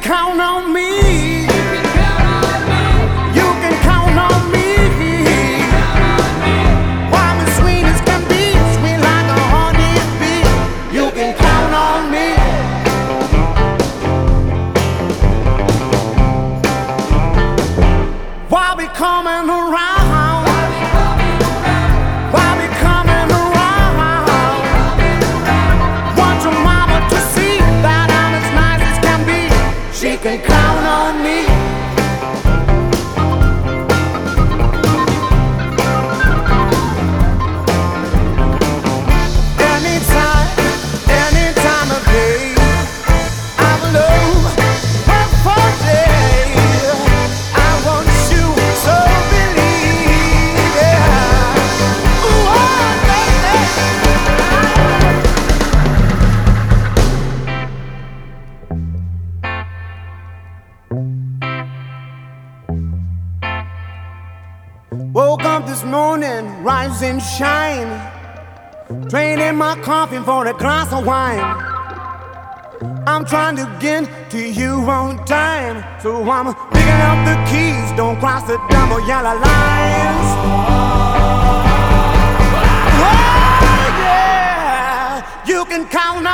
count on me. You can count on me. Warm and sweet as can be, sweet like a honeybee. You can count on me. While we coming around, while we coming around, want your mama to see that I'm as nice as can be. She can count on me. Anytime, any time of day, I will love her for day. I want you so believe, yeah. Ooh, oh, baby. Woke up this morning, rise and shine, draining my coffee for a glass of wine. I'm trying to get to you on time, so I'm picking up the keys, don't cross the double yellow lines. Oh yeah, you can count